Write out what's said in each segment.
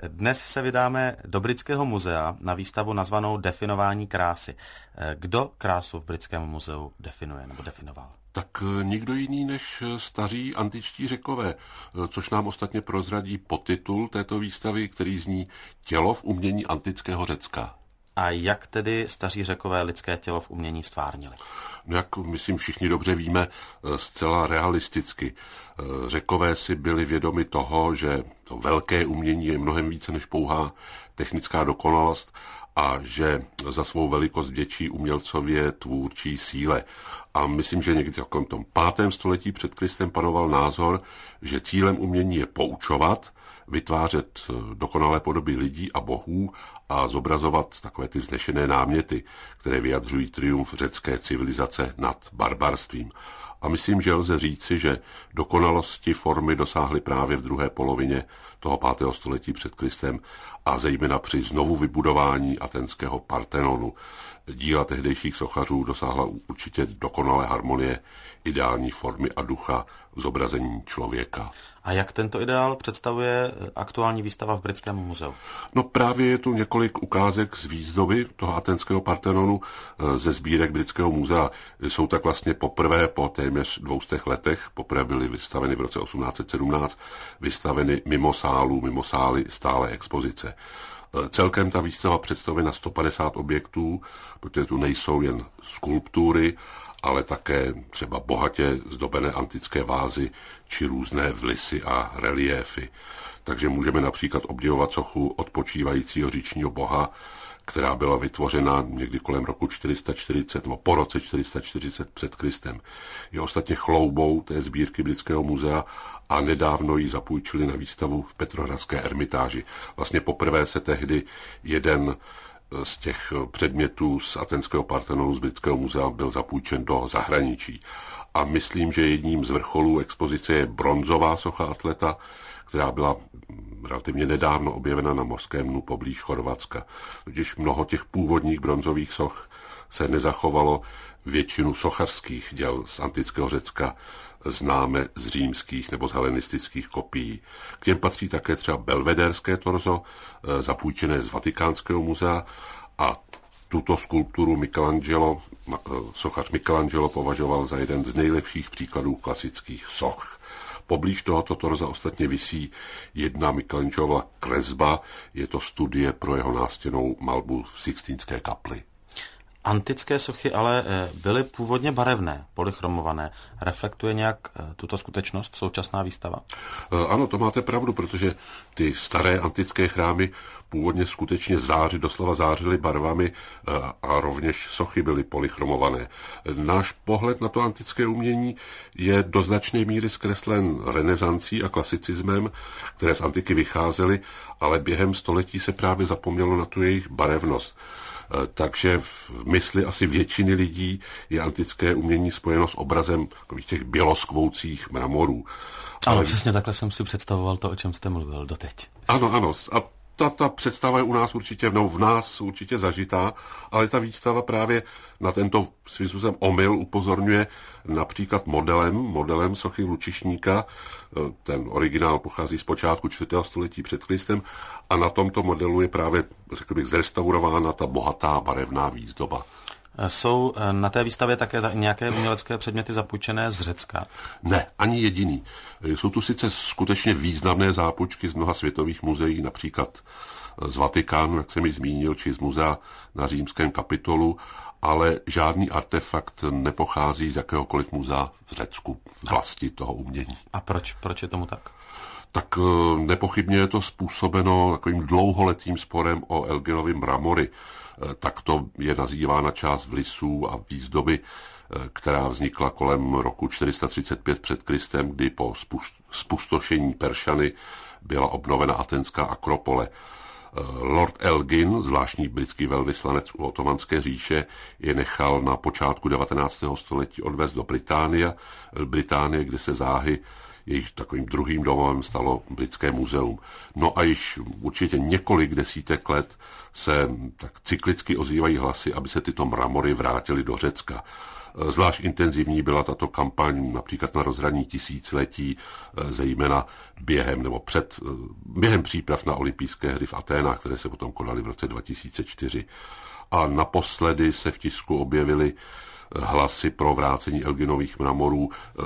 Dnes se vydáme do Britského muzea na výstavu nazvanou Definování krásy. Kdo krásu v Britském muzeu definuje nebo definoval? Tak nikdo jiný než staří antičtí Řekové, což nám ostatně prozradí podtitul této výstavy, který zní Tělo v umění antického Řecka. A jak tedy staří Řekové lidské tělo v umění stvárnili? No, jak myslím všichni dobře víme, zcela realisticky. Řekové si byli vědomi toho, že to velké umění je mnohem více než pouhá technická dokonalost a že za svou velikost vděčí umělcově tvůrčí síle. A myslím, že někdy v tom 5. století před Kristem panoval názor, že cílem umění je poučovat, vytvářet dokonalé podoby lidí a bohů a zobrazovat takové ty vznešené náměty, které vyjadřují triumf řecké civilizace nad barbarstvím. A myslím, že lze říci, že dokonalosti formy dosáhly právě v druhé polovině toho 5. století před Kristem a zejména při znovu vybudování aténského Partenonu. Díla tehdejších sochařů dosáhla určitě dokonalé harmonie ideální formy a ducha v zobrazení člověka. A jak tento ideál představuje aktuální výstava v Britském muzeu? No právě je tu několik ukázek z výzdoby toho aténského Partenonu ze sbírek Britského muzea. Jsou tak vlastně poprvé po téměř 200 letech, poprvé byly vystaveny v roce 1817, vystaveny mimo sály stále expozice. Celkem ta výstava představuje na 150 objektů, protože tu nejsou jen skulptury, ale také třeba bohatě zdobené antické vázy či různé vlisy a reliéfy. Takže můžeme například obdivovat sochu odpočívajícího říčního boha, která byla vytvořena někdy kolem roku 440 nebo po roce 440 před Kristem. Je ostatně chloubou té sbírky Britského muzea a nedávno ji zapůjčili na výstavu v Petrohradské ermitáži. Vlastně poprvé se tehdy jeden z těch předmětů z aténského Partenonu z Britského muzea byl zapůjčen do zahraničí. A myslím, že jedním z vrcholů expozice je bronzová socha atleta, která byla relativně nedávno objevena na mořském dnu poblíž Chorvatska. Totiž mnoho těch původních bronzových soch se nezachovalo, většinu sochařských děl z antického Řecka známe z římských nebo z helenistických kopií. K těm patří také třeba belvederské torzo, zapůjčené z Vatikánského muzea, a tuto skulpturu sochař Michelangelo považoval za jeden z nejlepších příkladů klasických soch. Poblíž tohoto torza ostatně visí jedna Michelangelova kresba, je to studie pro jeho nástěnnou malbu v Sixtínské kapli. Antické sochy ale byly původně barevné, polychromované. Reflektuje nějak tuto skutečnost současná výstava? Ano, to máte pravdu, protože ty staré antické chrámy původně skutečně doslova zářily barvami a rovněž sochy byly polychromované. Náš pohled na to antické umění je do značné míry zkreslen renesancí a klasicismem, které z antiky vycházely, ale během století se právě zapomnělo na tu jejich barevnost. Takže v mysli asi většiny lidí je antické umění spojeno s obrazem takových těch běloskvoucích mramorů. Ale přesně takhle jsem si představoval to, o čem jste mluvil doteď. Ano. A ta představa je u nás v nás určitě zažitá, ale ta výstava právě na tento svým způsobem omyl upozorňuje například modelem sochy Lučišníka. Ten originál pochází z počátku 4. století před Kristem a na tomto modelu je právě, řekl bych, zrestaurována ta bohatá barevná výzdoba. Jsou na té výstavě také nějaké umělecké předměty zapůjčené z Řecka? Ne, ani jediný. Jsou tu sice skutečně významné zápůjčky z mnoha světových muzeí, například z Vatikánu, jak jsem ji zmínil, či z muzea na Římském Kapitolu, ale žádný artefakt nepochází z jakéhokoliv muzea v Řecku, vlasti toho umění. A proč je tomu tak? Tak nepochybně je to způsobeno takovým dlouholetým sporem o Elginovy mramory. Takto je nazývána část vlisů a výzdoby, která vznikla kolem roku 435 před Kristem, kdy po zpustošení Peršany byla obnovena atenská Akropole. Lord Elgin, zvláštní britský velvyslanec u Otomanské říše, je nechal na počátku 19. století odvést do Británie, kde se záhy jejich takovým druhým domovem stalo Britské muzeum. No a již určitě několik desítek let se tak cyklicky ozývají hlasy, aby se tyto mramory vrátily do Řecka. Zvlášť intenzivní byla tato kampaň například na rozhraní tisíciletí, zejména během příprav na olympijské hry v Aténách, které se potom konaly v roce 2004. A naposledy se v tisku objevily hlasy pro vrácení Elginových mramorů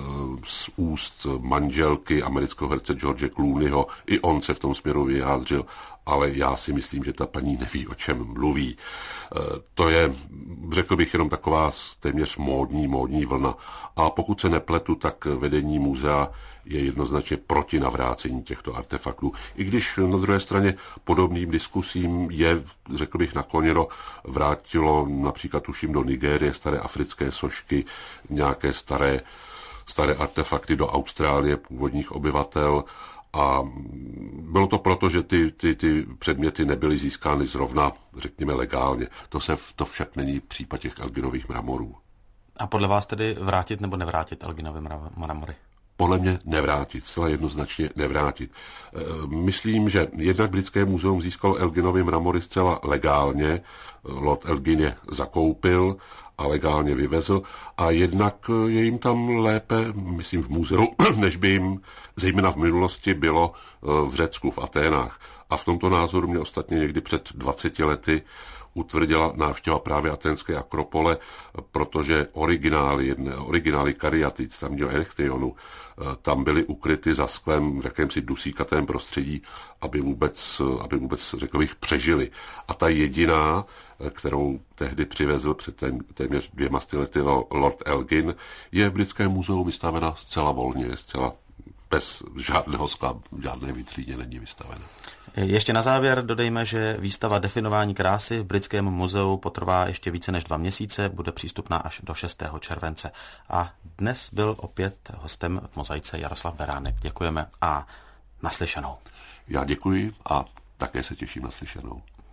z úst manželky amerického herce George Clooneyho. I on se v tom směru vyjádřil, ale já si myslím, že ta paní neví, o čem mluví. To je, řekl bych, jenom taková téměř módní vlna. A pokud se nepletu, tak vedení muzea je jednoznačně proti navrácení těchto artefaktů. I když na druhé straně podobným diskusím je, řekl bych, nakloněno, vrátilo například tuším do Nigérie staré africké sošky, nějaké staré artefakty do Austrálie původních obyvatel. A bylo to proto, že ty předměty nebyly získány zrovna, řekněme, legálně. To však není případ těch Elginových mramorů. A podle vás tedy vrátit nebo nevrátit Elginové mramory? Podle mě nevrátit, zcela jednoznačně nevrátit. Myslím, že jednak Britské muzeum získalo Elginovy mramory zcela legálně, Lord Elgin je zakoupil a legálně vyvezl a jednak je jim tam lépe, myslím v muzeu, než by jim zejména v minulosti bylo v Řecku, v Aténách. A v tomto názoru mě ostatně někdy před 20 utvrdila návštěva právě aténské Akropole, protože originály kariatic tamního Erechtheionu tam byly ukryty za sklem v jakémsi dusíkatém prostředí, aby vůbec, řekl bych, přežili. A ta jediná, kterou tehdy přivezl před téměř 200 lety Lord Elgin, je v Britském muzeu vystavena zcela volně, zcela bez žádného skla, žádné vitríně není vystavena. Ještě na závěr dodejme, že výstava Definování krásy v Britském muzeu potrvá ještě více než 2 měsíce, bude přístupná až do 6. července. A dnes byl opět hostem v Mozaice Jaroslav Beránek. Děkujeme a naslyšenou. Já děkuji a také se těším na slyšenou.